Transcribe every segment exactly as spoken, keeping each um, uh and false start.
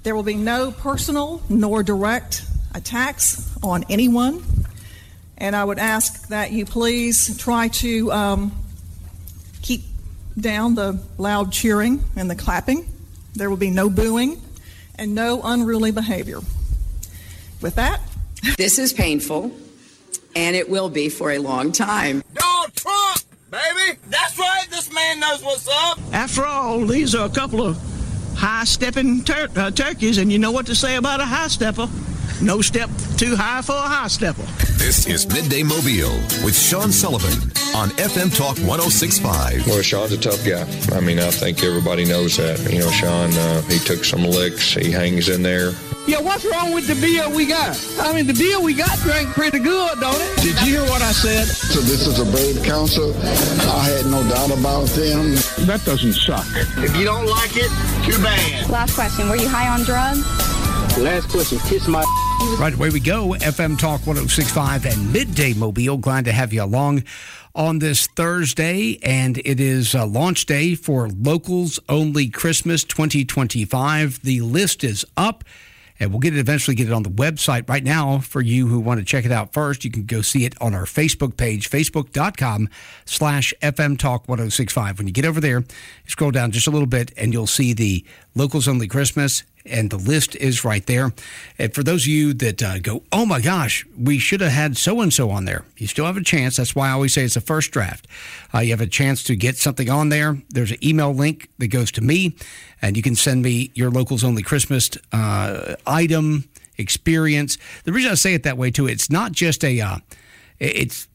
There will be no personal nor direct attacks on anyone. And I would ask that you please try to um, keep down the loud cheering and the clapping. There will be no booing and no unruly behavior. With that, this is painful, and it will be for a long time. Donald Trump, baby! That's right, this man knows what's up. After all, these are a couple of high-stepping tur- uh, turkeys, and you know what to say about a high-stepper. No step too high for a high-stepper. This is Midday Mobile with Sean Sullivan on F M Talk one oh six point five. Well, Sean's a tough guy. I mean, I think everybody knows that. You know, Sean, uh, he took some licks. He hangs in there. Yeah, what's wrong with the beer we got? I mean, the beer we got drank pretty good, don't it? Did you hear what I said? So this is a brave council. I had no doubt about them. That doesn't suck. If you don't like it, too bad. Last question, were you high on drugs? Last question, kiss my... Right, away we go. F M Talk one oh six point five and Midday Mobile. Glad to have you along on this Thursday, and it is uh, launch day for Locals Only Christmas twenty twenty-five. The list is up, and we'll get it eventually get it on the website. Right now, for you who want to check it out first, you can go see it on our Facebook page, facebook.com slash FM Talk 1065. When you get over there, scroll down just a little bit, and you'll see the Locals Only Christmas, and the list is right there. And for those of you that uh, go, oh my gosh, we should have had so-and-so on there, you still have a chance. That's why I always say it's a first draft. Uh, you have a chance to get something on there. There's an email link that goes to me, and you can send me your Locals Only Christmas uh, item, experience. The reason I say it that way, too, it's not just a, uh, it's,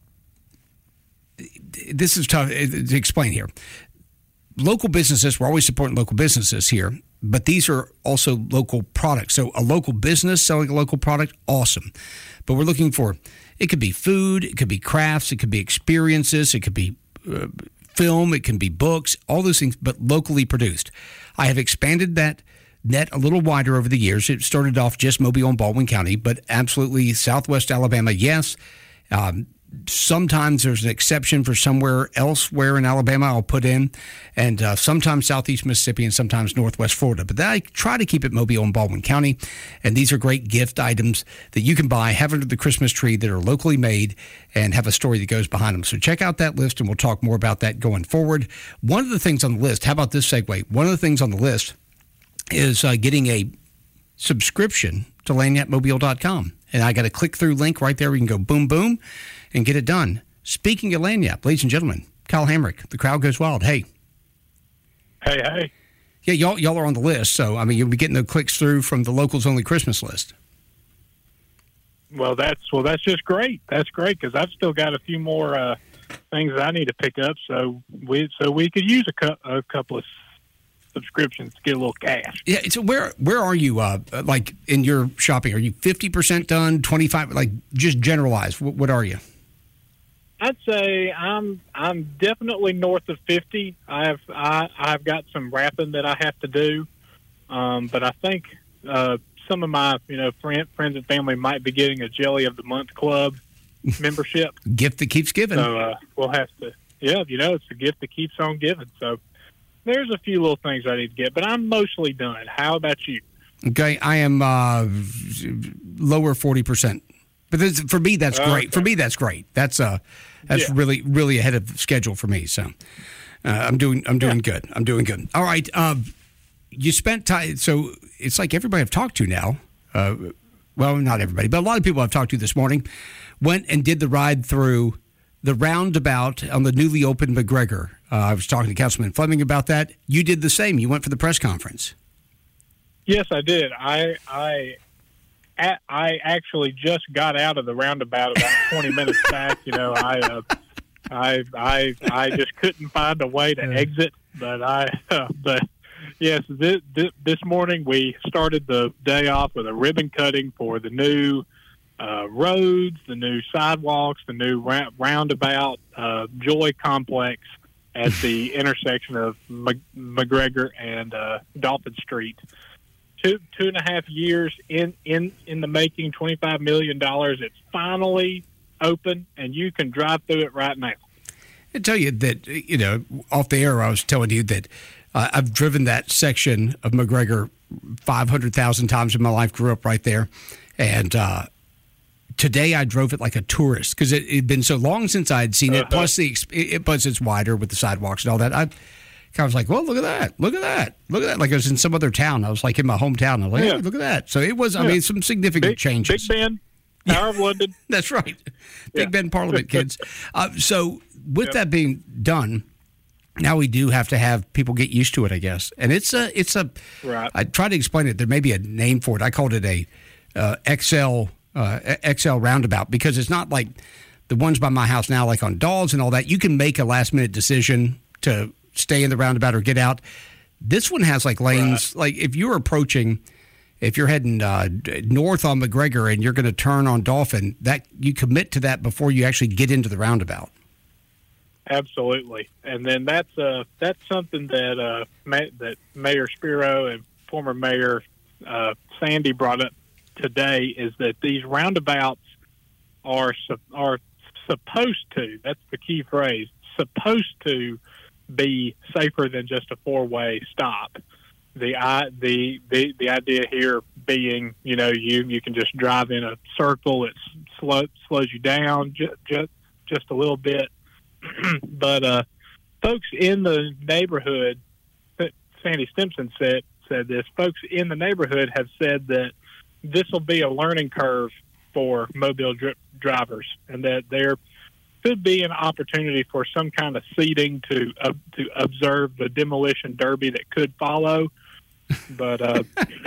this is tough to explain here. Local businesses, we're always supporting local businesses here, but these are also local products. So a local business selling a local product, awesome. But we're looking for, it could be food, it could be crafts, it could be experiences, it could be uh, film, it can be books, all those things, but locally produced. I have expanded that net a little wider over the years. It started off just Mobile and Baldwin County, but absolutely Southwest Alabama, yes. Um, Sometimes there's an exception for somewhere elsewhere in Alabama I'll put in, and uh, sometimes Southeast Mississippi and sometimes Northwest Florida. But I try to keep it Mobile and Baldwin County, and these are great gift items that you can buy, have under the Christmas tree, that are locally made and have a story that goes behind them. So check out that list, and we'll talk more about that going forward. One of the things on the list, how about this segue? One of the things on the list is uh, getting a subscription to lagniappe mobile dot com. And I got a click-through link right there. We can go boom, boom, and get it done. Speaking of Lagniappe, ladies and gentlemen, Kyle Hamrick, the crowd goes wild. Hey. Hey, hey. Yeah, y'all, y'all are on the list. So, I mean, you'll be getting the clicks through from the Locals Only Christmas list. Well, that's well, that's just great. That's great because I've still got a few more uh, things I need to pick up. So we so we could use a, cu- a couple of subscriptions to get a little cash. Yeah. So where where are you? Uh, like in your shopping, are you fifty percent done? twenty-five? Like just generalize. What, what are you? I'd say I'm I'm definitely north of fifty. I've I, I've got some wrapping that I have to do, um, but I think uh, some of my you know friend, friends and family might be getting a Jelly of the Month Club membership. Gift that keeps giving. So uh, we'll have to. Yeah, you know, it's a gift that keeps on giving. So there's a few little things I need to get, but I'm mostly done. How about you? Okay, I am uh, lower forty percent. But this, for me, that's great. Okay. For me, that's great. That's uh, that's yeah. really, really ahead of schedule for me. So uh, I'm doing, I'm doing yeah. good. I'm doing good. All right. Uh, you spent time. So it's like everybody I've talked to now. Uh, well, not everybody, but a lot of people I've talked to this morning went and did the ride through the roundabout on the newly opened McGregor. Uh, I was talking to Councilman Fleming about that. You did the same. You went for the press conference. Yes, I did. I I. I actually just got out of the roundabout about twenty minutes back. You know, I, uh, I, I, I just couldn't find a way to exit. But I, uh, but yes, this, this morning we started the day off with a ribbon cutting for the new uh, roads, the new sidewalks, the new ra- roundabout, uh, Joy Complex at the intersection of Mc- McGregor and uh, Dolphin Street. Two two and a half years in, in, in the making, twenty-five million dollars. It's finally open, and you can drive through it right now. I tell you that, you know, off the air, I was telling you that Uh, I've driven that section of McGregor five hundred thousand times in my life, grew up right there. And uh, today I drove it like a tourist because it had been so long since I had seen it. Uh-huh. Plus, the it, plus it's wider with the sidewalks and all that. I kind of was like, well, look at that. Look at that. Look at that. Like I was in some other town. I was like in my hometown. I was like, yeah. Hey, look at that. So it was, I yeah. mean, some significant Big, changes. Big Ben, Tower of London. That's right. Big yeah. Ben Parliament, kids. Uh, so with yep. that being done, now we do have to have people get used to it, I guess. And it's a, it's a, right. I tried to explain it. There may be a name for it. I called it a uh, X L, uh, X L roundabout because it's not like the ones by my house now, like on Dawes and all that. You can make a last minute decision to stay in the roundabout or get out. This one has like lanes, right. like if you're approaching, if you're heading uh, north on McGregor and you're going to turn on Dolphin, that you commit to that before you actually get into the roundabout. Absolutely, and then that's uh, that's something that uh, Ma- that Mayor Spiro and former Mayor uh, Sandy brought up today is that these roundabouts are su- are supposed to. That's the key phrase. Supposed to be safer than just a four-way stop. The I, the the the idea here being, you know, you you can just drive in a circle. It slow, slows you down just just just a little bit. But uh, folks in the neighborhood, Sandy Stimson said said this. Folks in the neighborhood have said that this will be a learning curve for mobile dri- drivers, and that there could be an opportunity for some kind of seating to uh, to observe the demolition derby that could follow. But uh,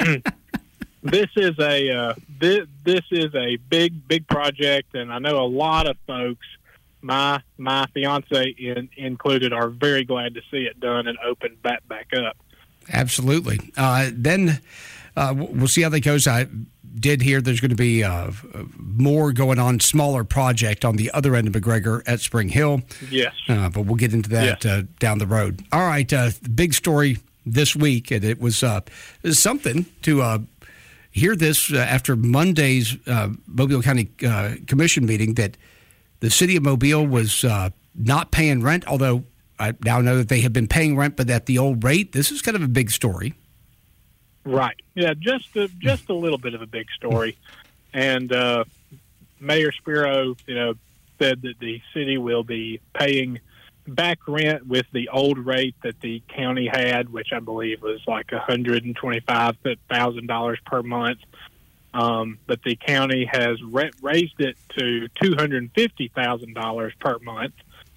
this is a uh, this, this is a big big project, and I know a lot of folks, my my fiance in, included, are very glad to see it done and open back back up. Absolutely. Uh, then uh, we'll see how that goes. I did hear there's going to be uh, more going on, smaller project on the other end of McGregor at Spring Hill. Yes. Uh, but we'll get into that yes. uh, down the road. All right. Uh, big story this week, and it was, uh, it was something to uh, hear this uh, after Monday's uh, Mobile County uh, Commission meeting that the city of Mobile was uh, not paying rent, although I now know that they have been paying rent, but at the old rate. This is kind of a big story. Right. Yeah, just a, just a little bit of a big story. And uh, Mayor Spiro, you know, said that the city will be paying back rent with the old rate that the county had, which I believe was like one hundred twenty-five thousand dollars per month. Um, but the county has re- raised it to two hundred fifty thousand dollars per month.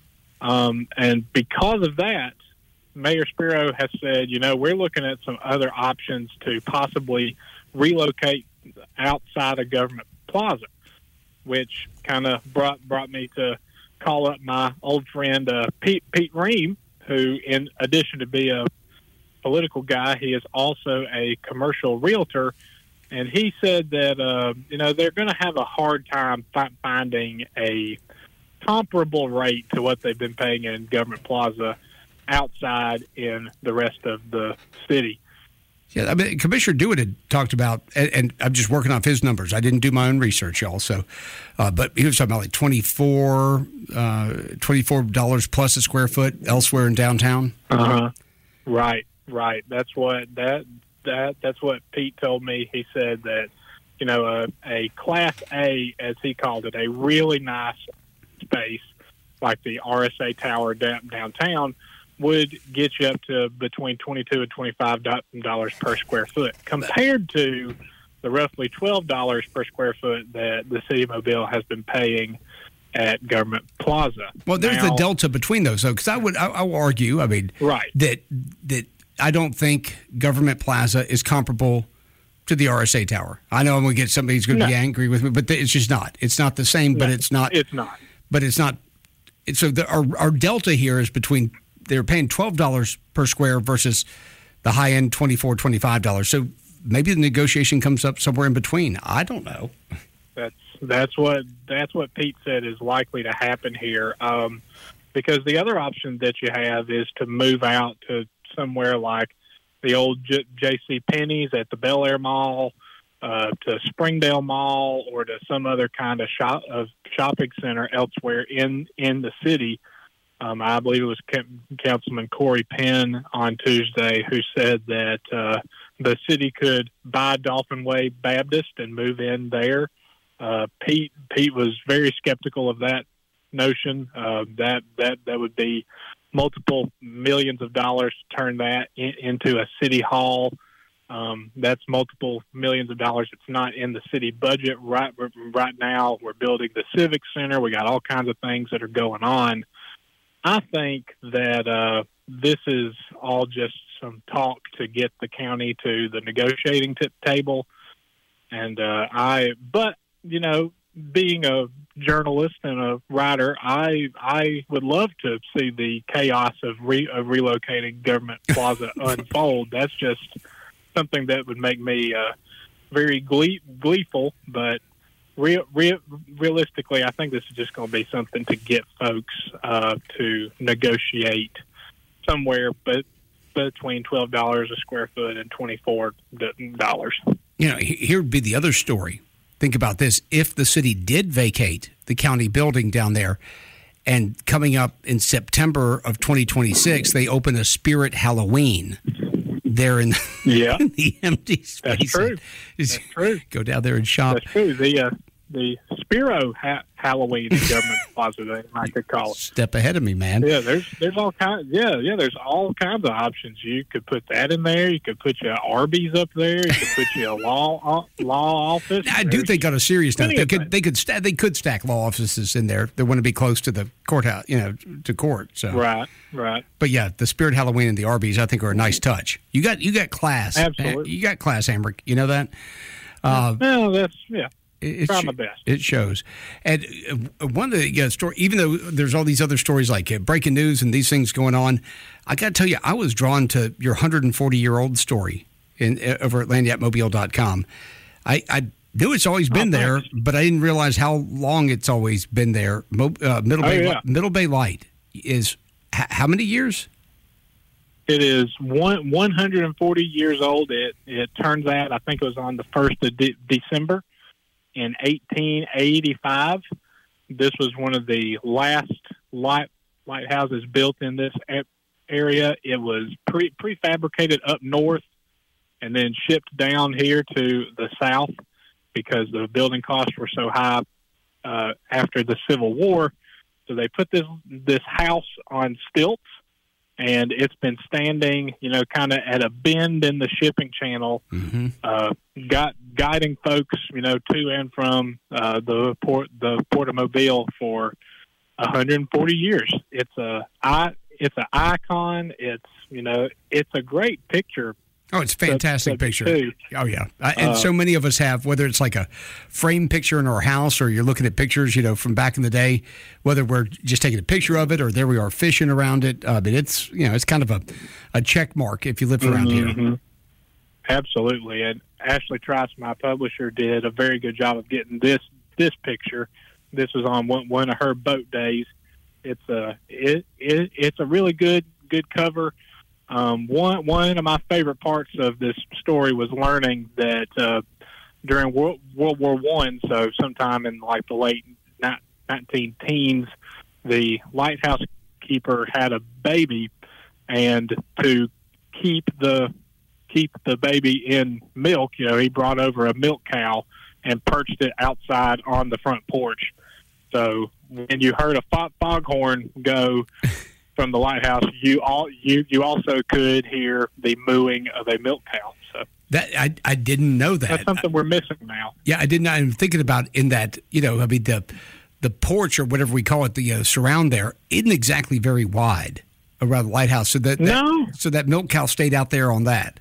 Um, and because of that, Mayor Spiro has said, you know, we're looking at some other options to possibly relocate outside of Government Plaza, which kind of brought brought me to call up my old friend uh, Pete Pete Ream, who, in addition to be a political guy, he is also a commercial realtor. And he said that, uh, you know, they're going to have a hard time fi- finding a comparable rate to what they've been paying in Government Plaza outside in the rest of the city. Yeah, I mean, Commissioner Dewitt had talked about, and, and I'm just working off his numbers. I didn't do my own research, y'all. So, uh, but he was talking about like twenty-four dollars plus a square foot elsewhere in downtown. Uh huh. Right, right. That's what that that that's what Pete told me. He said that, you know, a, a Class A, as he called it, a really nice space like the R S A Tower down, downtown would get you up to between twenty-two and twenty-five dollars per square foot, compared to the roughly twelve dollars per square foot that the city of Mobile has been paying at Government Plaza. Well, there's now, the delta between those, though, because I would I, I will argue, I mean, right. that that I don't think Government Plaza is comparable to the R S A Tower. I know I'm going to get somebody who's going to no. be angry with me, but it's just not. It's not the same, no, but it's not. It's not. But it's not. It's, so the, our, our delta here is between, they're paying twelve dollars per square versus the high end twenty-four dollars, twenty-five dollars. So maybe the negotiation comes up somewhere in between. I don't know. That's that's what that's what Pete said is likely to happen here. Um, because the other option that you have is to move out to somewhere like the old J- J.C. Penney's at the Bel Air Mall, uh, to Springdale Mall, or to some other kind of shop of shopping center elsewhere in, in the city. Um, I believe it was Councilman Corey Penn on Tuesday who said that uh, the city could buy Dolphin Way Baptist and move in there. Uh, Pete Pete was very skeptical of that notion. Uh, that that that would be multiple millions of dollars to turn that in, into a city hall. Um, that's multiple millions of dollars. It's not in the city budget right right now. We're building the Civic Center. We got all kinds of things that are going on. I think that uh, this is all just some talk to get the county to the negotiating t- table. And uh, I, but you know, being a journalist and a writer, I I would love to see the chaos of, re, of relocating Government Plaza unfold. That's just something that would make me uh, very glee, gleeful, but Real, real, realistically, I think this is just going to be something to get folks uh, to negotiate somewhere, but between twelve dollars a square foot and twenty-four dollars. You know, here would be the other story. Think about this: if the city did vacate the county building down there, and coming up in September of twenty twenty-six, they open a Spirit Halloween there in, yeah. in the empty space. That's true. That's true. Go down there and shop. That's true. The uh, the Spiro ha- Halloween in Government Plaza, they I could call it. Step ahead of me, man. Yeah, there's there's all kinds. Yeah, yeah, there's all kinds of options. You could put that in there. You could put your Arby's up there. You could put your law law office. I do think on a serious note, they could they could sta- they could stack law offices in there. They want to be close to the courthouse, you know, to court. So right, right. But yeah, the Spirit Halloween and the Arby's, I think, are a nice touch. You got you got class. Absolutely, you got class, Amber. You know that. Uh, well, that's yeah. It, Try my best. It shows. And one of the yeah, story, even though there's all these other stories like uh, breaking news and these things going on, I got to tell you, I was drawn to your one hundred forty year old story in uh, over at lagniappe mobile dot com. I, I knew it's always been oh, there, thanks. But I didn't realize how long it's always been there. Mo, uh, Middle oh, Bay yeah. Middle Bay Light is h- how many years? It is one one hundred forty years old. It it turns out I think it was on the first of de- December. In eighteen eighty-five, this was one of the last light lighthouses built in this area. It was pre prefabricated up north and then shipped down here to the south because the building costs were so high uh, after the Civil War. So they put this this house on stilts, and it's been standing, you know, kind of at a bend in the shipping channel, mm-hmm. uh, got guiding folks, you know, to and from uh, the port, the Port of Mobile for one hundred forty years. It's a, I, it's an icon. It's, you know, it's a great picture. Oh, it's a fantastic picture. Too. Oh, yeah. Uh, and uh, so many of us have, whether it's like a frame picture in our house or you're looking at pictures, you know, from back in the day, whether we're just taking a picture of it or there we are fishing around it. Uh, but it's, you know, it's kind of a, a check mark if you live around mm-hmm. here. Absolutely. And Ashley Trice, my publisher, did a very good job of getting this this picture. This was on one, one of her boat days. It's a, it, it, it's a really good, good cover. Um, one one of my favorite parts of this story was learning that uh, during World, World War One, so sometime in like the late nineteen teens, the lighthouse keeper had a baby, and to keep the keep the baby in milk, you know, he brought over a milk cow and perched it outside on the front porch. So when you heard a fog, foghorn go from the lighthouse, you all you you also could hear the mooing of a milk cow. So that I I didn't know that. That's something we're missing now. Yeah, I did not. I'm thinking about in that, you know, I mean the the porch or whatever we call it, the uh, surround there isn't exactly very wide around the lighthouse. So that, that no, so that milk cow stayed out there on that.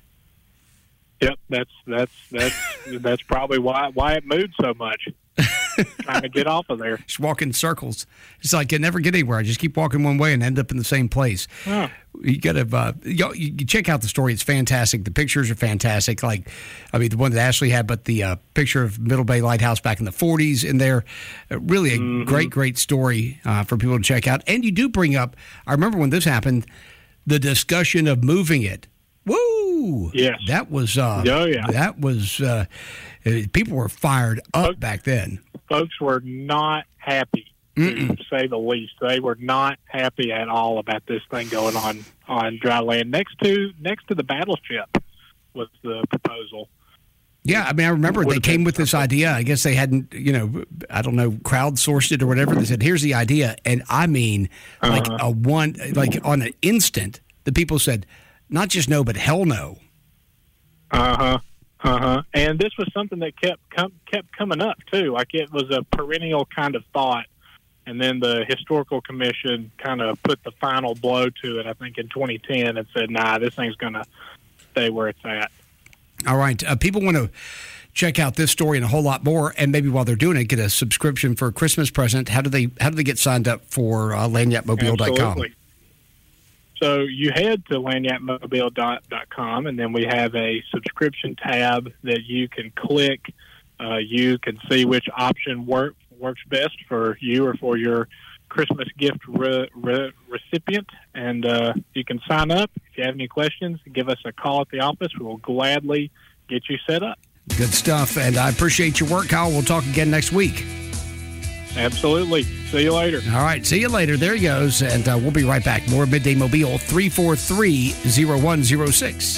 Yep, that's that's that's that's probably why why it moved so much. Trying to get off of there. Just walk in circles. It's like I never get anywhere. I just keep walking one way and end up in the same place. Oh. You got to uh, you, you check out the story. It's fantastic. The pictures are fantastic. Like, I mean, the one that Ashley had, but the uh, picture of Middle Bay Lighthouse back in the forties in there. Uh, really a mm-hmm. great, great story uh, for people to check out. And you do bring up, I remember when this happened, the discussion of moving it. Woo! Yes. That was, uh, oh, yeah. that was, uh, people were fired up folks, back then. Folks were not happy to say the least. They were not happy at all about this thing going on on dry land. Next to next to the battleship was the proposal. Yeah, I mean, I remember they came with this idea. I guess they hadn't, you know, I don't know, crowdsourced it or whatever. They said, here's the idea. And I mean, like uh-huh. a one, like on an instant, the people said, not just no, but hell no. Uh-huh. Uh-huh. And this was something that kept com- kept coming up, too. Like it was a perennial kind of thought. And then the Historical Commission kind of put the final blow to it, I think, in twenty ten and said, nah, this thing's going to stay where it's at. All right. Uh, people want to check out this story and a whole lot more, and maybe while they're doing it, get a subscription for a Christmas present. How do they How do they get signed up for uh, lagniappe mobile dot com? Absolutely. So you head to lagniappe mobile dot com, and then we have a subscription tab that you can click. Uh, you can see which option work, works best for you or for your Christmas gift re- re- recipient, and uh, you can sign up. If you have any questions, give us a call at the office. We will gladly get you set up. Good stuff, and I appreciate your work, Kyle. We'll talk again next week. Absolutely. See you later. All right, see you later. There he goes, and uh, we'll be right back. More Midday Mobile, three four three, zero one zero six.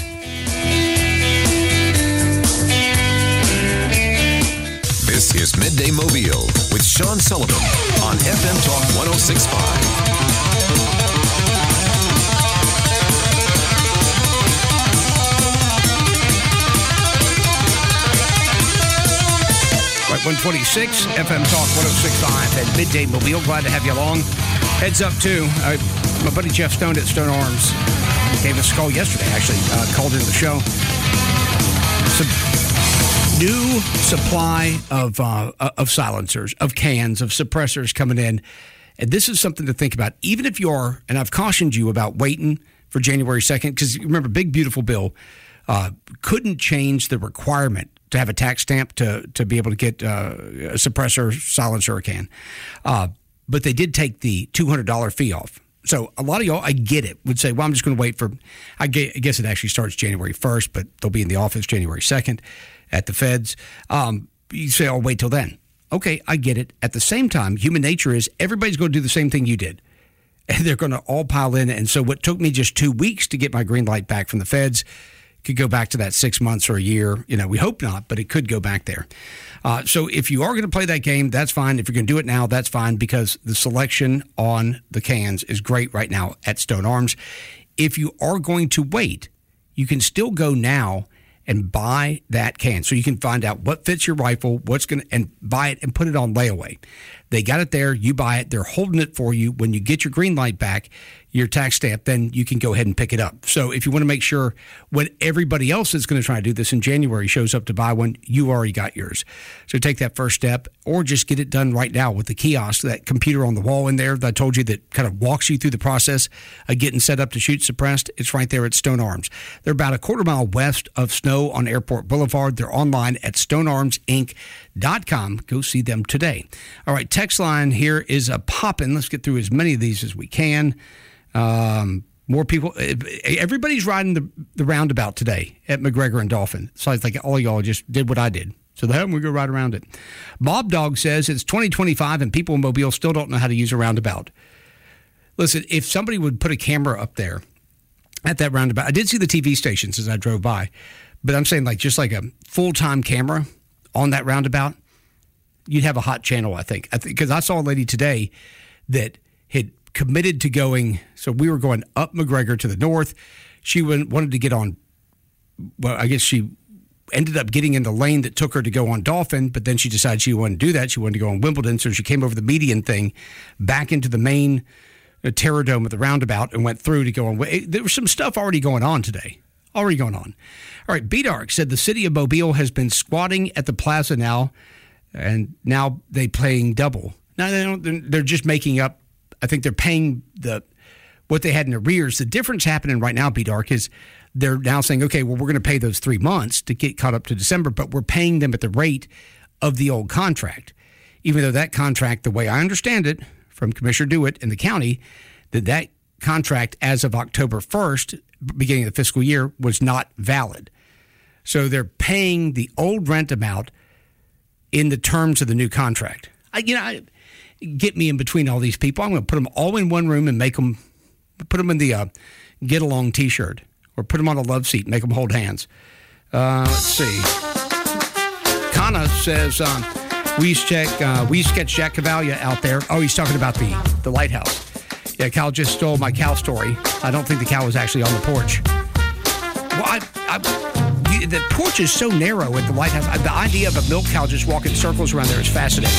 This is Midday Mobile with Sean Sullivan on F M Talk one oh six point five. Right, one twenty-six, F M Talk one oh six point five at Midday Mobile. Glad to have you along. Heads up, too. Uh, my buddy Jeff Stone at Stone Arms gave us a call yesterday, actually. Uh, called into the show. Some new supply of uh, of silencers, of cans, of suppressors coming in. And this is something to think about. Even if you are, and I've cautioned you about waiting for January second, because remember, Big Beautiful Bill uh, couldn't change the requirement to have a tax stamp to to be able to get uh, a suppressor, silencer, or can. Uh, but they did take the two hundred dollars fee off. So a lot of y'all, I get it, would say, well, I'm just going to wait for, I guess it actually starts January first, but they'll be in the office January second at the feds. Um, you say, I'll wait till then. Okay, I get it. At the same time, human nature is everybody's going to do the same thing you did. And they're going to all pile in. And so what took me just two weeks to get my green light back from the feds could go back to that six months or a year. You know, we hope not, but it could go back there. Uh, so if you are going to play that game, that's fine. If you're going to do it now, that's fine, because the selection on the cans is great right now at Stone Arms. If you are going to wait, you can still go now and buy that can. So you can find out what fits your rifle, what's going to, and buy it and put it on layaway. They got it there. You buy it. They're holding it for you. When you get your green light back, your tax stamp, then you can go ahead and pick it up. So if you want to make sure when everybody else is going to try to do this in January shows up to buy one, you already got yours. So take that first step, or just get it done right now with the kiosk, that computer on the wall in there that I told you that kind of walks you through the process of getting set up to shoot suppressed. It's right there at Stone Arms. They're about a quarter mile west of Snow on Airport Boulevard. They're online at stone arms inc dot com. Go see them today. All right, text line here is a poppin'. Let's get through as many of these as we can. Um, more people, everybody's riding the, the roundabout today at McGregor and Dolphin. So I think all y'all just did what I did. So then we go right around it. Bob Dog says it's twenty twenty-five and people in Mobile still don't know how to use a roundabout. Listen, if somebody would put a camera up there at that roundabout, I did see the T V stations as I drove by, but I'm saying like just like a full-time camera on that roundabout, you'd have a hot channel, I think. I think because I saw a lady today that had committed to going, so we were going up McGregor to the north. She went, wanted to get on, well, I guess she ended up getting in the lane that took her to go on Dolphin, but then she decided she wanted to do that. She wanted to go on Wimbledon, so she came over the median thing back into the main uh, Terror Dome of the roundabout and went through to go on. There was some stuff already going on today. Already going on. All right, B-Dark said the city of Mobile has been squatting at the plaza now, and now they playing double. Now they don't, they're just making up. I think they're paying the what they had in arrears. The difference happening right now, B-Dark, is they're now saying, okay, well, we're going to pay those three months to get caught up to December, but we're paying them at the rate of the old contract. Even though that contract, the way I understand it from Commissioner DeWitt in the county, that that contract as of October first, beginning of the fiscal year, was not valid. So they're paying the old rent amount in the terms of the new contract. I, you know, I, get me in between all these people. I'm going to put them all in one room and make them, put them in the uh, Get Along T-shirt, or put them on a love seat and make them hold hands. Uh, let's see. Kana says, um, we used to check, uh, we used to catch Jack Cavalia out there. Oh, he's talking about the, the lighthouse. Yeah, Cal just stole my cow story. I don't think the cow was actually on the porch. Well, I, I, the porch is so narrow at the lighthouse. The idea of a milk cow just walking circles around there is fascinating.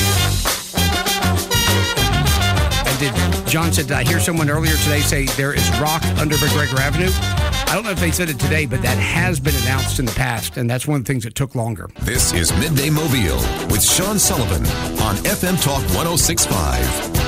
And did John said, did I hear someone earlier today say there is rock under McGregor Avenue? I don't know if they said it today, but that has been announced in the past, and that's one of the things that took longer. This is Midday Mobile with Sean Sullivan on F M Talk one oh six point five.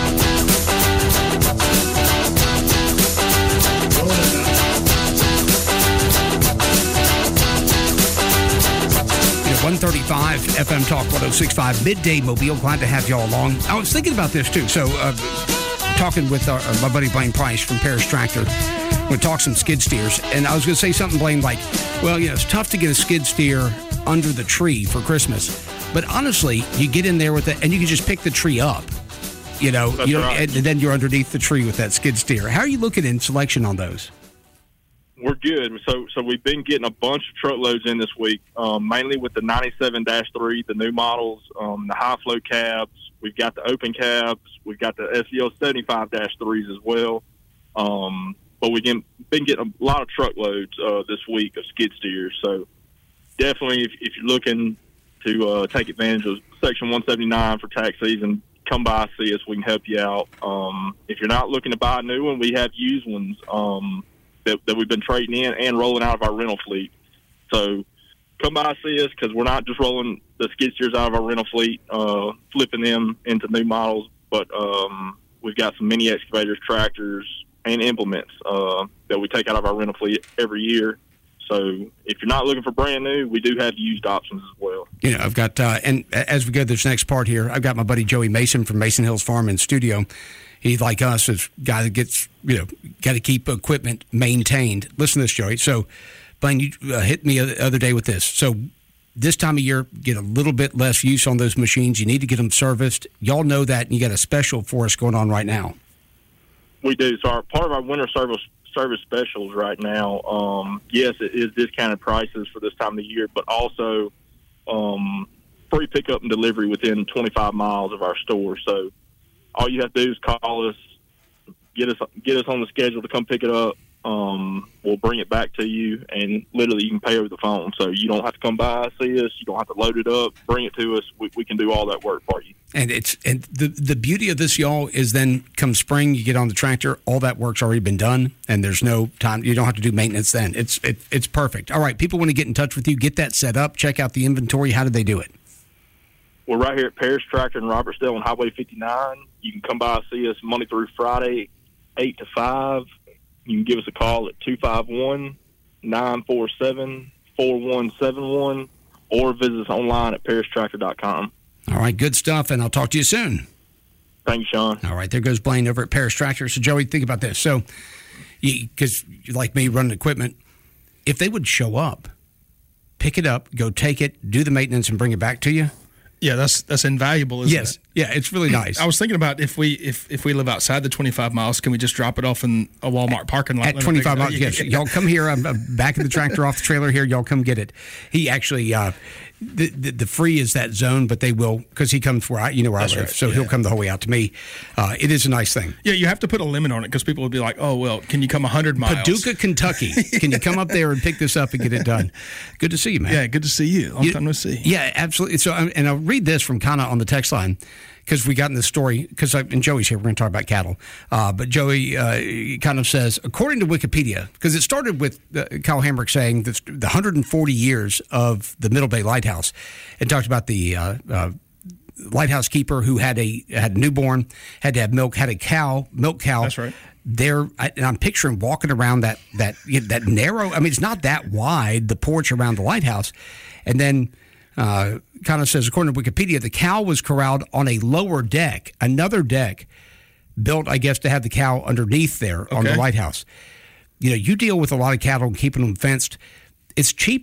one thirty-five F M Talk one oh six point five, Midday Mobile. Glad to have y'all along. I was thinking about this, too. So, uh, talking with our, uh, my buddy Blaine Price from Paris Tractor. We're going to talk some skid steers. And I was going to say something, Blaine, like, well, you know, it's tough to get a skid steer under the tree for Christmas. But honestly, you get in there with it, and you can just pick the tree up. You know, you know right. And then you're underneath the tree with that skid steer. How are you looking in selection on those? We're good. So so we've been getting a bunch of truckloads in this week, um, mainly with the ninety-seven dash three, the new models, um, the high-flow cabs. We've got the open cabs. We've got the S E L seventy-five dash threes as well. Um, but we've been getting a lot of truckloads uh, this week of skid steers. So definitely, if, if you're looking to uh, take advantage of Section one seventy-nine for tax season, come by, see us. We can help you out. Um, if you're not looking to buy a new one, we have used ones um, that, that we've been trading in and rolling out of our rental fleet. So come by, see us, because we're not just rolling the skid steers out of our rental fleet, uh, flipping them into new models, but um, we've got some mini excavators, tractors, and implements uh, that we take out of our rental fleet every year. So if you're not looking for brand new, we do have used options as well. You know, I've got, uh, and as we go to this next part here, I've got my buddy Joey Mason from Mason Hills Farm in studio. He's like us, is a guy that gets, you know, got to keep equipment maintained. Listen to this, Joey. So, Blaine, you uh, hit me the other day with this. So this time of year, get a little bit less use on those machines. You need to get them serviced. Y'all know that, and you got a special for us going on right now. We do. So our part of our winter service service specials right now, um, yes, it is discounted prices for this time of the year, but also um, free pickup and delivery within twenty-five miles of our store. So all you have to do is call us, get us get us on the schedule to come pick it up. Um, we'll bring it back to you, and literally you can pay over the phone. So you don't have to come by, see us. You don't have to load it up, bring it to us. We, we can do all that work for you. And it's and the the beauty of this, y'all, is then come spring, you get on the tractor, all that work's already been done, and there's no time. You don't have to do maintenance then. It's it, it's perfect. All right, people want to get in touch with you, get that set up, check out the inventory. How do they do it? We're right here at Paris Tractor in Robertsdale on Highway fifty-nine. You can come by and see us Monday through Friday, eight to five. You can give us a call at two five one, nine four seven, four one seven one or visit us online at paris tractor dot com. All right, good stuff, and I'll talk to you soon. Thank you, Sean. All right, there goes Blaine over at Paris Tractor. So, Joey, think about this. So, because you, like me running equipment, if they would show up, pick it up, go take it, do the maintenance, and bring it back to you. Yeah, that's that's invaluable, isn't yes. it? Yeah, it's really nice. I was thinking about if we if, if we live outside the twenty-five miles, can we just drop it off in a Walmart parking lot? At twenty-five miles, yes. Y'all come here. I'm backing the tractor off the trailer here. Y'all come get it. He actually, uh, the, the the free is that zone, but they will, because he comes where I, you know where That's I live, right. so yeah. he'll come the whole way out to me. Uh, it is a nice thing. Yeah, you have to put a limit on it because people will be like, oh, well, can you come one hundred miles? Paducah, Kentucky. Can you come up there and pick this up and get it done? Good to see you, man. Yeah, good to see you. Long you, time no see. Yeah, absolutely. So, and I'll read this from Kana on the text line, because we got in the story, because and Joey's here, we're going to talk about cattle. Uh, but Joey uh, kind of says, according to Wikipedia, because it started with uh, Kyle Hamrick saying the, the one hundred forty years of the Middle Bay Lighthouse, and talked about the uh, uh, lighthouse keeper who had a had a newborn, had to have milk, had a cow, milk cow. That's right. There, and I'm picturing walking around that that that narrow. I mean, it's not that wide, the porch around the lighthouse, and then. Uh, kind of says, according to Wikipedia, the cow was corralled on a lower deck, another deck built, I guess, to have the cow underneath there okay. on the lighthouse. You know, you deal with a lot of cattle and keeping them fenced. It's cheaper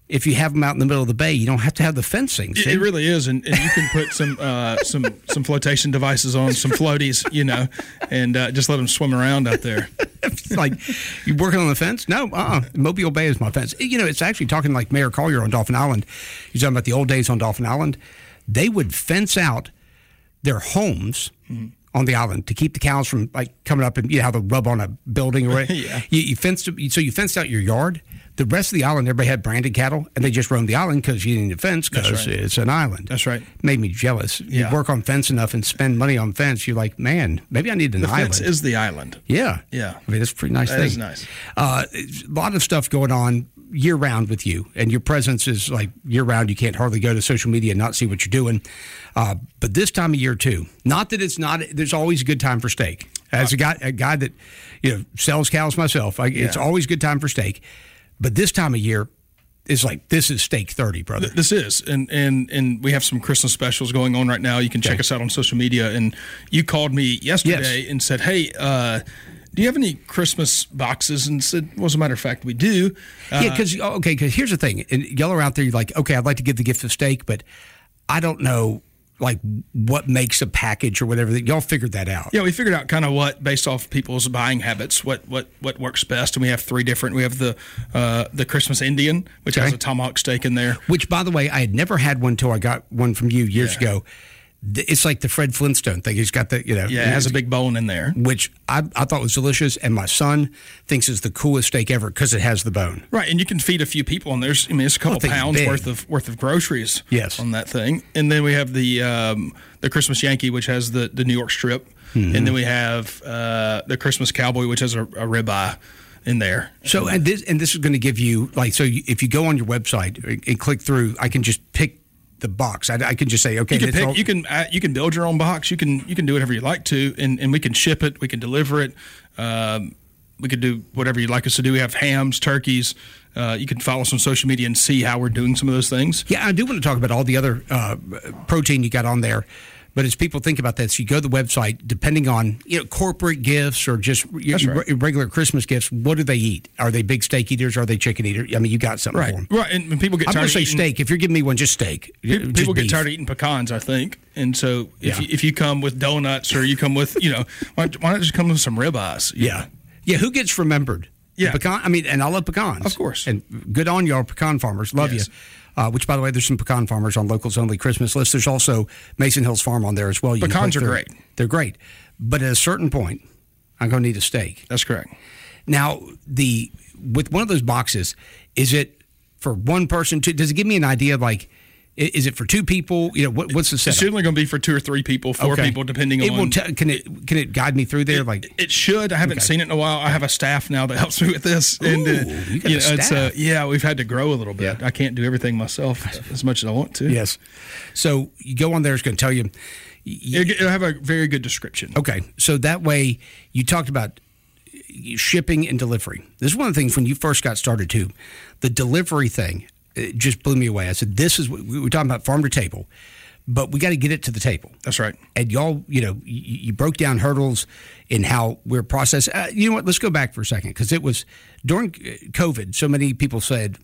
if you have them out in the middle of the bay, you don't have to have the fencing. It, it really is, and, and you can put some uh, some some flotation devices on, some floaties, you know, and uh, just let them swim around out there. Like, you working on the fence? No, uh-uh. Mobile Bay is my fence. You know, it's actually talking like Mayor Collier on Dauphin Island. He's talking about the old days on Dauphin Island. They would fence out their homes mm-hmm. on the island to keep the cows from like coming up and you know how they rub on a building or yeah. you, you fenced so you fenced out your yard. The rest of the island, everybody had branded cattle, and they just roamed the island because you didn't need a fence because right. it's an island. That's right. Made me jealous. Yeah. You work on fence enough and spend money on fence, you're like, man, maybe I need an the island. The fence is the island. Yeah. Yeah. I mean, that's a pretty nice that thing. That is nice. Uh, a lot of stuff going on year-round with you, and your presence is like year-round. You can't hardly go to social media and not see what you're doing. Uh, but this time of year, too, not that it's not – there's always a good time for steak. As a guy, a guy that, you know, sells cows myself, I, yeah. it's always a good time for steak. But this time of year is like, this is steak thirty, brother. This is. And and and we have some Christmas specials going on right now. You can check okay. us out on social media. And you called me yesterday yes. and said, hey, uh, do you have any Christmas boxes? And said, well, as a matter of fact, we do. Uh, yeah, because, okay, because here's the thing. And y'all are out there, you're like, okay, I'd like to give the gift of steak, but I don't know like what makes a package or whatever. Y'all figured that out. Yeah, we figured out kind of what, based off people's buying habits, what what what works best. And we have three different. We have the uh, the Christmas Indian, which okay. has a tomahawk steak in there. Which, by the way, I had never had one until I got one from you years yeah. ago. It's like the Fred Flintstone thing. He's got the, you know. Yeah, it has a big bone in there. Which I, I thought was delicious, and my son thinks is the coolest steak ever because it has the bone. Right, and you can feed a few people, and there's, I mean, it's a couple pounds worth of worth of groceries yes. on that thing. And then we have the um, the Christmas Yankee, which has the, the New York strip. Mm-hmm. And then we have uh, the Christmas Cowboy, which has a, a ribeye in there. So, and this, and this is going to give you, like, so you, if you go on your website and click through, I can just pick the box. I, I can just say, okay, you can pick, all- you can uh, you can build your own box. You can you can do whatever you like to, and, and we can ship it. We can deliver it. Um, we can do whatever you'd like us to do. We have hams, turkeys. Uh, you can follow us on social media and see how we're doing some of those things. Yeah, I do want to talk about all the other uh, protein you got on there. But as people think about that, so you go to the website, depending on, you know, corporate gifts or just That's right. regular Christmas gifts, what do they eat? Are they big steak eaters? Are they chicken eaters? I mean, you got something right. for them. Right, and, and people get I'm tired going to say of eating, steak. If you're giving me one, just steak. People, just people get beef. tired of eating pecans, I think. And so if, Yeah. you, if you come with donuts or you come with, you know, why, why not just come with some ribeyes? Yeah. Know? Yeah, who gets remembered? Yeah. The pecan, I mean, and I love pecans. Of course. And good on y'all, pecan farmers. Love yes. you. Uh, which, by the way, there's some pecan farmers on Locals Only Christmas list. There's also Mason Hills Farm on there as well. You Pecans are great. They're great. But at a certain point, I'm going to need a steak. That's correct. Now, the with one of those boxes, is it for one person? Two, does it give me an idea of like, is it for two people? You know, what, what's the setup? It's certainly going to be for two or three people, four okay. people, depending it on. Will t- can it can it guide me through there? It, like it should. I haven't okay. seen it in a while. I have a staff now that helps me with this. Ooh, and uh, you got you a know, staff. It's, uh, yeah, we've had to grow a little bit. Yeah. I can't do everything myself as much as I want to. Yes. So you go on there. It's going to tell you. you It'll have a very good description. Okay. So that way, you talked about shipping and delivery. This is one of the things when you first got started too. The delivery thing. It just blew me away. I said, this is what we were talking about, farm to table, but we got to get it to the table. That's right. And y'all, you know, you, you broke down hurdles in how we're processing. Uh, you know what? Let's go back for a second because it was during COVID. So many people said,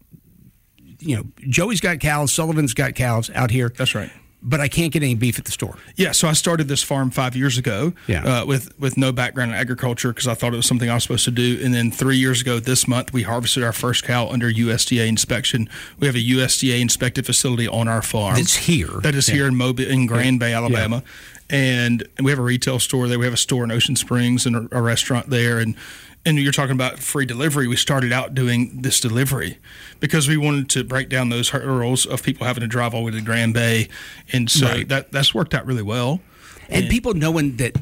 you know, Joey's got cows, Sullivan's got cows out here. That's right. But I can't get any beef at the store. Yeah, so I started this farm five years ago yeah. uh, with, with no background in agriculture because I thought it was something I was supposed to do. And then three years ago this month, we harvested our first cow under U S D A inspection. We have a U S D A inspected facility on our farm. It's here. That is yeah. here in Mobile, in Grand Bay, Alabama. Yeah. And, and we have a retail store there. We have a store in Ocean Springs and a, a restaurant there. And And you're talking about free delivery. We started out doing this delivery because we wanted to break down those hurdles of people having to drive all the way to Grand Bay. And so right. that that's worked out really well. And, and people knowing that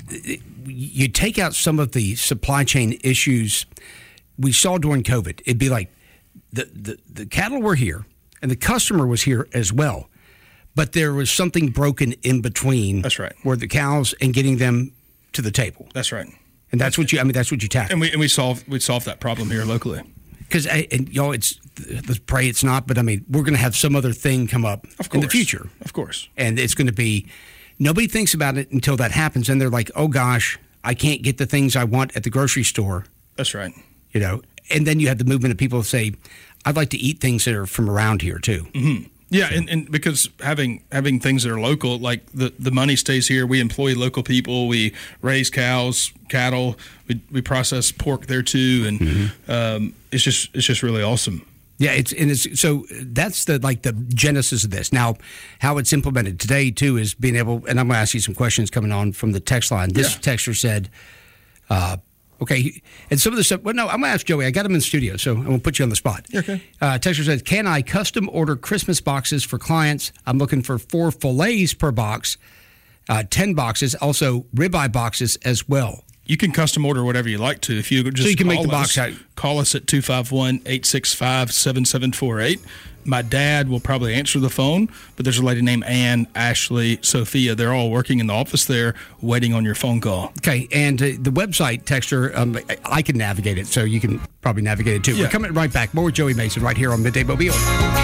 you take out some of the supply chain issues we saw during COVID. It'd be like the, the, the cattle were here and the customer was here as well. But there was something broken in between. That's right. Where the cows and getting them to the table. That's right. And that's what you. I mean, that's what you tackle. And we and we solve we solve that problem here locally. Because and y'all, it's let's pray it's not. But I mean, we're going to have some other thing come up of course. in the future. Of course. And it's going to be nobody thinks about it until that happens, and they're like, "Oh gosh, I can't get the things I want at the grocery store." That's right. You know, and then you have the movement of people who say, I'd like to eat things that are from around here too. Mm-hmm. Yeah, so. and, and because having having things that are local, like the, the money stays here. We employ local people. We raise cows, cattle. We we process pork there too, and mm-hmm. um, it's just it's just really awesome. Yeah, it's and it's so that's the like the genesis of this. Now, how it's implemented today too is being able. And I'm going to ask you some questions coming on from the text line. This yeah. texter said. Uh, Okay, and some of the stuff. Well, no, I'm going to ask Joey. I got him in the studio, so I'm going to put you on the spot. Okay. Uh, Texter says, can I custom order Christmas boxes for clients? I'm looking for four fillets per box, uh, ten boxes, also ribeye boxes as well. You can custom order whatever you like to. If you just so you can call make the us, box out. Call us at two five one, eight six five, seven seven four eight. My dad will probably answer the phone, but there's a lady named Ann, Ashley, Sophia. They're all working in the office there waiting on your phone call. Okay, and uh, the website, Texter, um, I can navigate it, so you can probably navigate it too. Yeah. We're coming right back. More with Joey Mason right here on Midday Mobile.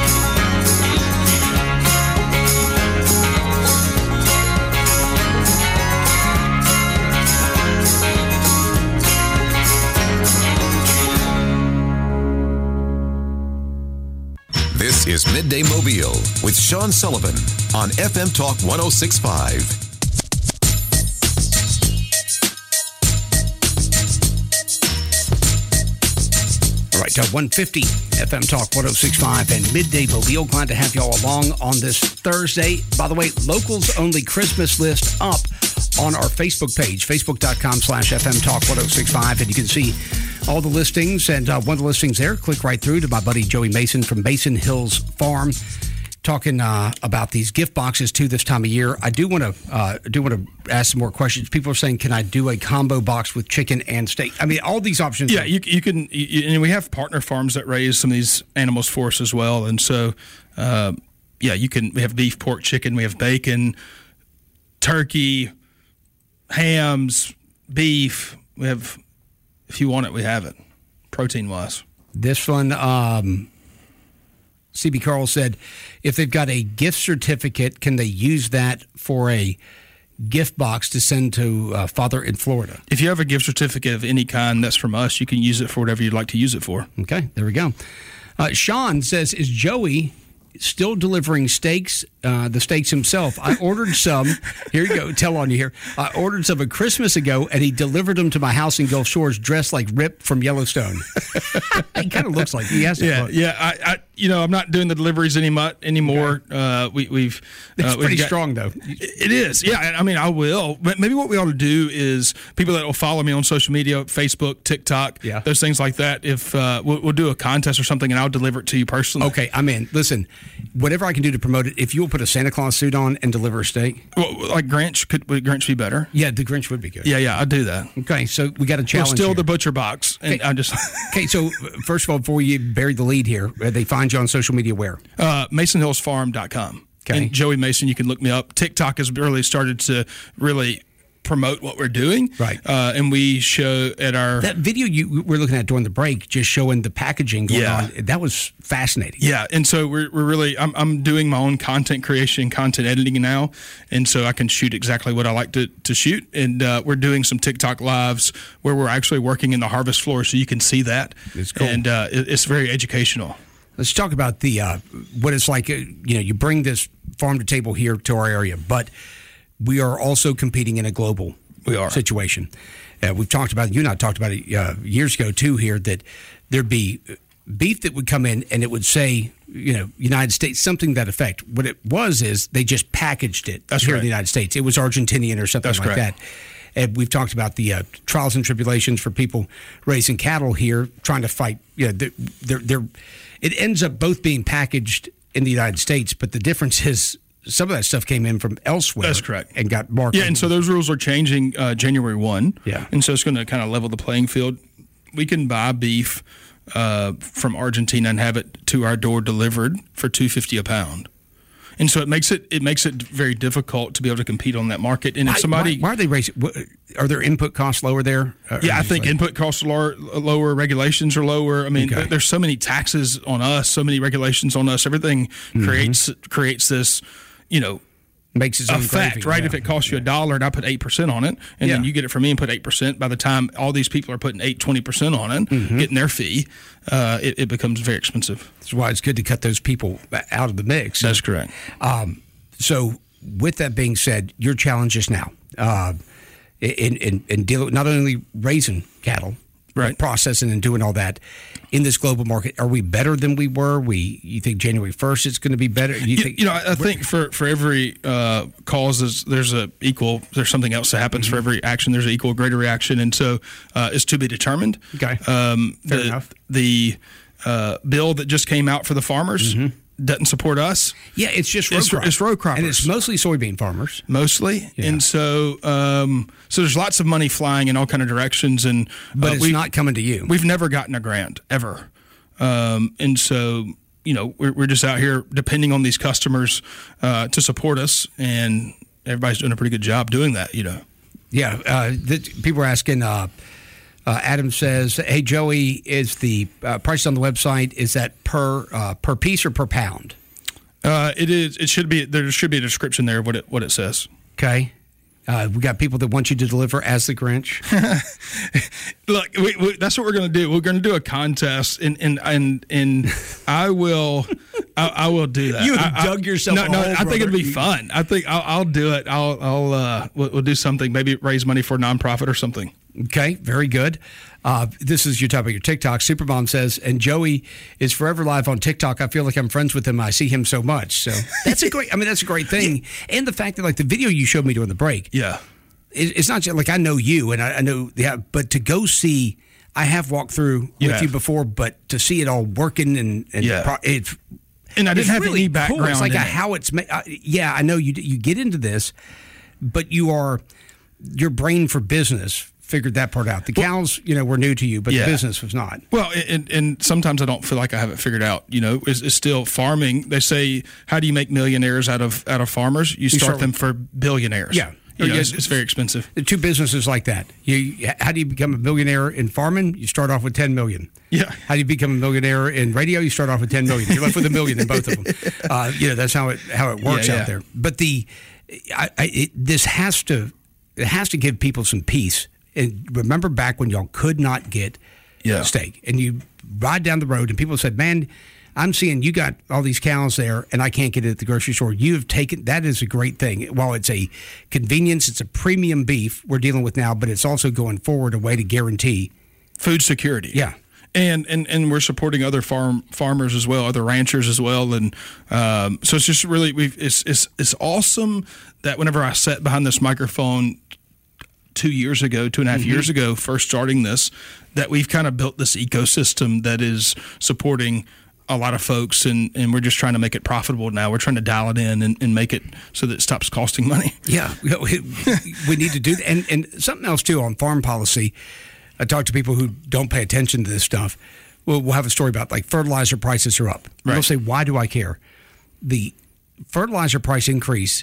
This is Midday Mobile with Sean Sullivan on F M Talk one oh six point five. All right, uh, one fifty F M Talk one oh six point five and Midday Mobile. Glad to have y'all along on this Thursday. By the way, locals only Christmas list up on our Facebook page, facebook.com slash FM Talk 1065. And you can see all the listings. And uh, one of the listings there, click right through to my buddy Joey Mason from Mason Hills Farm, talking uh, about these gift boxes too this time of year. I do want to uh, do want to ask some more questions. People are saying, can I do a combo box with chicken and steak? I mean, all these options. Yeah, are- you, you can. You, and we have partner farms that raise some of these animals for us as well. And so, uh, yeah, you can. We have beef, pork, chicken. We have bacon, turkey, hams, beef. We have, if you want it, we have it, protein-wise. This one, um, C B Carl said, if they've got a gift certificate, can they use that for a gift box to send to uh, Father in Florida? If you have a gift certificate of any kind that's from us, you can use it for whatever you'd like to use it for. Okay, there we go. Uh, Sean says, is Joey still delivering steaks, uh, the steaks himself? I ordered some. Here you go. Tell on you here. I ordered some a Christmas ago, and he delivered them to my house in Gulf Shores dressed like Rip from Yellowstone. He kind of looks like he has. Yeah, yeah. I, I, you know, I'm not doing the deliveries any mu- anymore. Okay. Uh, we, we've. It's uh, pretty we've got, strong, though. It is. Yeah. I mean, I will. But maybe what we ought to do is people that will follow me on social media, Facebook, TikTok, yeah. those things like that. If uh, we'll, we'll do a contest or something, and I'll deliver it to you personally. Okay, I'm in. Listen, whatever I can do to promote it. If you'll put a Santa Claus suit on and deliver a steak, well, like Grinch, could would Grinch be better? Yeah, the Grinch would be good. Yeah, yeah, I'd do that. Okay, so we got a challenge. We'll steal here. the butcher box, and okay. I just. Okay, so first of all, before you bury the lead here, they find you on social media where? Uh, mason hills farm dot com. Okay. And Joey Mason, you can look me up. TikTok has really started to really promote what we're doing. Right. Uh, and we show at our... That video you were looking at during the break, just showing the packaging going yeah. on, that was fascinating. Yeah, and so we're, we're really... I'm, I'm doing my own content creation, content editing now, and so I can shoot exactly what I like to, to shoot. And uh, we're doing some TikTok lives where we're actually working in the harvest floor, so you can see that. It's cool. And uh, it, it's very educational. Let's talk about the uh, what it's like. Uh, you know, you bring this farm to table here to our area, but we are also competing in a global we are. situation. Uh, we've talked about, you and I talked about it uh, years ago too here, that there'd be beef that would come in and it would say, you know, United States, something to that effect. What it was is they just packaged it That's here right. in the United States. It was Argentinian or something That's like correct. that. And we've talked about the uh, trials and tribulations for people raising cattle here, trying to fight. You know, they're, they're, they're, it ends up both being packaged in the United States, but the difference is some of that stuff came in from elsewhere. That's correct. And got marked. Yeah, and so those rules are changing uh, January first. Yeah. And so it's going to kind of level the playing field. We can buy beef uh, from Argentina and have it to our door delivered for two dollars and fifty cents a pound. And so it makes it it makes it very difficult to be able to compete on that market. And if why, somebody, why, why are they raising? Are their input costs lower there? Or yeah, I think like, input costs are lower, lower, regulations are lower. I mean, okay. there's so many taxes on us, so many regulations on us. Everything mm-hmm. creates creates this, you know, makes its own effect, gravy, right? yeah. If it costs you a dollar and I put eight percent on it, and Yeah. then you get it from me and put eight percent, by the time all these people are putting eight, twenty percent on it, Mhm. getting their fee, uh, it, it becomes very expensive. That's why it's good to cut those people out of the mix. That's correct. Um, so, with that being said, your challenge is now uh, in in, in dealing not only raising cattle, right, processing and doing all that in this global market. Are we better than we were? We you think January first it's going to be better? You, You, think you know, I I think for, for every uh, cause, there's, there's a equal. There's something else that happens Mm-hmm. for every action. There's an equal, greater reaction, and so uh, it's to be determined. Okay, um, fair the, enough. The uh, bill that just came out for the farmers doesn't support us. Yeah, it's just row it's, crop. it's row croppers, and it's mostly soybean farmers. mostly. And so, um, so there's lots of money flying in all kind of directions, and But uh, it's we- not coming to you. We've never gotten a grant ever, um, and so you know we're, we're just out here depending on these customers uh, to support us, and everybody's doing a pretty good job doing that. You know. Yeah, uh, th- people are asking. Uh, uh, Adam says, "Hey Joey, is the uh, price on the website is that per uh, per piece or per pound?" Uh, it is. It should be. There should be a description there of what it what it says. Okay. Uh, we got people that want you to deliver as the Grinch. Look, we, we, that's what we're going to do. We're going to do a contest, and and and, and I will, I, I will do that. You have I, dug I, yourself No, a no. hole, I think it'll be brother. fun. I think I'll, I'll do it. I'll, I'll, uh, we'll, we'll do something. Maybe raise money for a nonprofit or something. Okay, very good. Uh, this is your topic, your TikTok. Supermom says, and Joey is forever live on TikTok. I feel like I'm friends with him. I see him so much. So that's a great, I mean, that's a great thing. And the fact that, like, the video you showed me during the break. Yeah. it- It's not just like I know you and I, I know, yeah, but to go see, I have walked through You with have. you before, but to see it all working and, and Yeah. pro- it's, And I didn't it's have really any cool. background It's like in a, it. how it's made. Uh, yeah, I know you, you get into this, but you are, your brain for business figured that part out. The cows, you know, were new to you, but Yeah. the business was not. Well, and, and sometimes I don't feel like I have it figured out. You know, it's, it's still farming. They say, how do you make millionaires out of out of farmers? You start start them with- for billionaires. Yeah. You know, Yeah. it's, it's very expensive. The two businesses like that. You, how do you become a millionaire in farming? You start off with ten million. Yeah. How do you become a millionaire in radio? You start off with ten million. You're left with a million in both of them. Uh, you know, that's how it how it works Yeah, yeah. out there. But the, I, I, it, this has to, it has to give people some peace. And remember back when y'all could not get Yeah. steak, and you ride down the road, and people said, "Man, I'm seeing you got all these cows there, and I can't get it at the grocery store." You've taken that is a great thing. While it's a convenience, it's a premium beef we're dealing with now, but it's also going forward a way to guarantee Food security. Yeah. And, and and we're supporting other farm farmers as well, other ranchers as well, and um, so it's just really we've it's it's it's awesome that whenever I sat behind this microphone two years ago, two and a half Mhm. years ago, first starting this, that we've kind of built this ecosystem that is supporting a lot of folks, and, and we're just trying to make it profitable now. We're trying to dial it in and, and make it so that it stops costing money. Yeah, we, we need to do that. And, and something else, too, on farm policy. I talk to people who don't pay attention to this stuff. We'll, we'll have a story about, like, fertilizer prices are up. And Right. they'll say, why do I care? The fertilizer price increase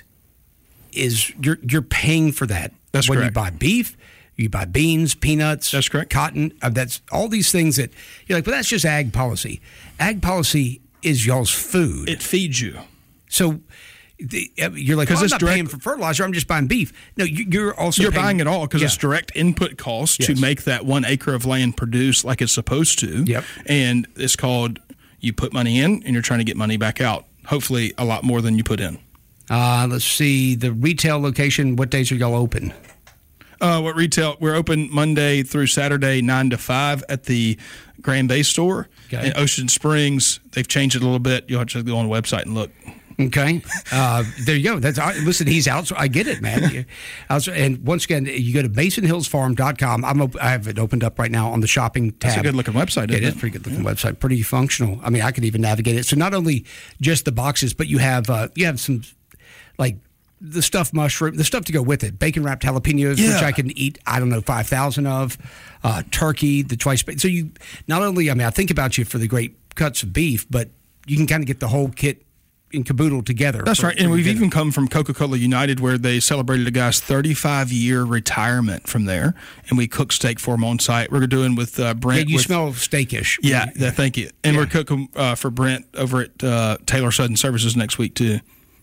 is you're you're paying for that. That's when correct. you buy beef, you buy beans, peanuts. That's correct. Cotton. Uh, that's all these things that you're like, but that's just ag policy. Ag policy is y'all's food. It feeds you. So the, you're like, 'Cause well, I'm it's not direct- paying for fertilizer. I'm just buying beef. No, you, you're also You're paying, buying it all because Yeah. it's direct input costs Yes. to make that one acre of land produce like it's supposed to. Yep. And it's called you put money in and you're trying to get money back out. Hopefully, a lot more than you put in. Uh, let's see the retail location. What days are y'all open? Uh, what retail? We're open Monday through Saturday, nine to five at the Grand Bay store Okay. in Ocean Springs. They've changed it a little bit. You'll have to go on the website and look. Okay, uh, there you go. That's I, listen. He's out, so I get it, man. Also, and once again, you go to mason hills farm dot com. I'm op- I have it opened up right now on the shopping tab. That's a good looking website. Yeah, Isn't it is a pretty good looking website, pretty functional. I mean, I could even navigate it. So not only just the boxes, but you have uh, you have some like the stuffed mushroom, the stuff to go with it, bacon wrapped jalapenos, Yeah. which I can eat. I don't know, five thousand of uh, turkey, the twice. So you not only, I mean, I think about you for the great cuts of beef, but you can kind of get the whole kit and caboodle together. That's for- right. for And your we've dinner. even come from Coca-Cola United where they celebrated a guy's thirty-five year retirement from there. And we cook steak for him on site. We're doing with uh, Brent. Yeah, you with, smell steakish. Yeah, yeah, thank you. And we're cooking uh, for Brent over at uh, Taylor Sudden Services next week, too.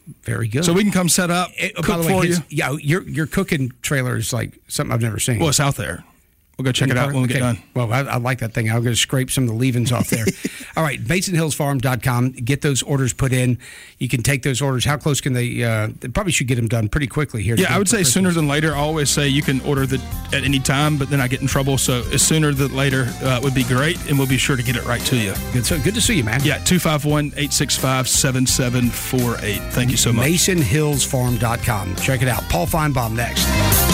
Very good. So we can come set up, It, cook by the way, for his- you. yeah, your your cooking trailer is like something I've never seen. Well, it's out there. We'll go check it out when we get Okay. done. Well, I, I like that thing. I'm going to scrape some of the leavings off there. All right, mason hills farm dot com. Get those orders put in. You can take those orders. How close can they? Uh, they probably should get them done pretty quickly here. Yeah, I would say sooner than later. I always say you can order the at any time, but then I get in trouble. So as sooner than later uh, would be great, and we'll be sure to get it right to you. Good, so good to see you, man. Yeah, two five one, eight six five, seven seven four eight. Thank you so much. mason hills farm dot com. Check it out. Paul Feinbaum next.